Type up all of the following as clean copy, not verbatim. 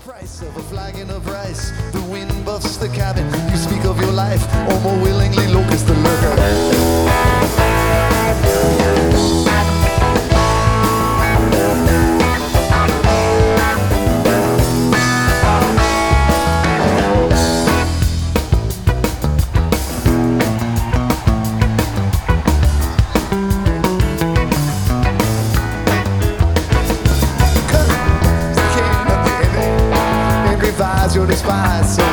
price of a flagon of rice. The wind buffs the cabin. You speak of your life, or more willingly locust the lurker. You're despised, so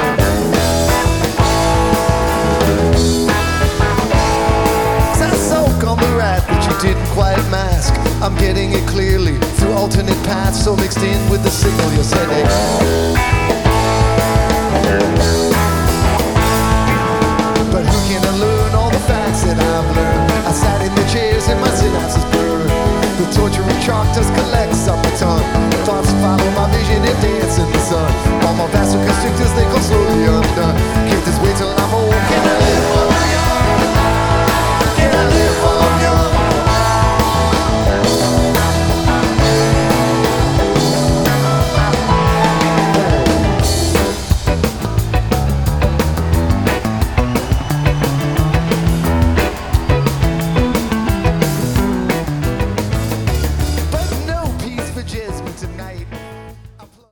I soak on the rat that you didn't quite mask. I'm getting it clearly through alternate paths, so mixed in with the signal you're sending. But who can unlearn all the facts that I've learned? I sat in the chairs and my synapses blur. The torturing chalk dust collects up a ton. Thoughts follow my vision and